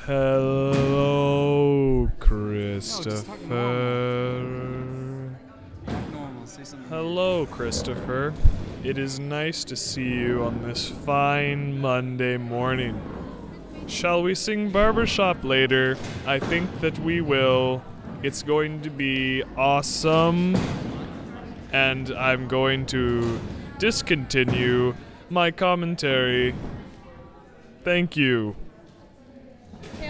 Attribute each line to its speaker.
Speaker 1: Hello, Christopher.
Speaker 2: Normal. Say something.
Speaker 1: Hello, Christopher. It is nice to see you on this fine Monday morning. Shall we sing Barbershop later? I think that we will. It's going to be awesome. And I'm going to discontinue my commentary. Thank you.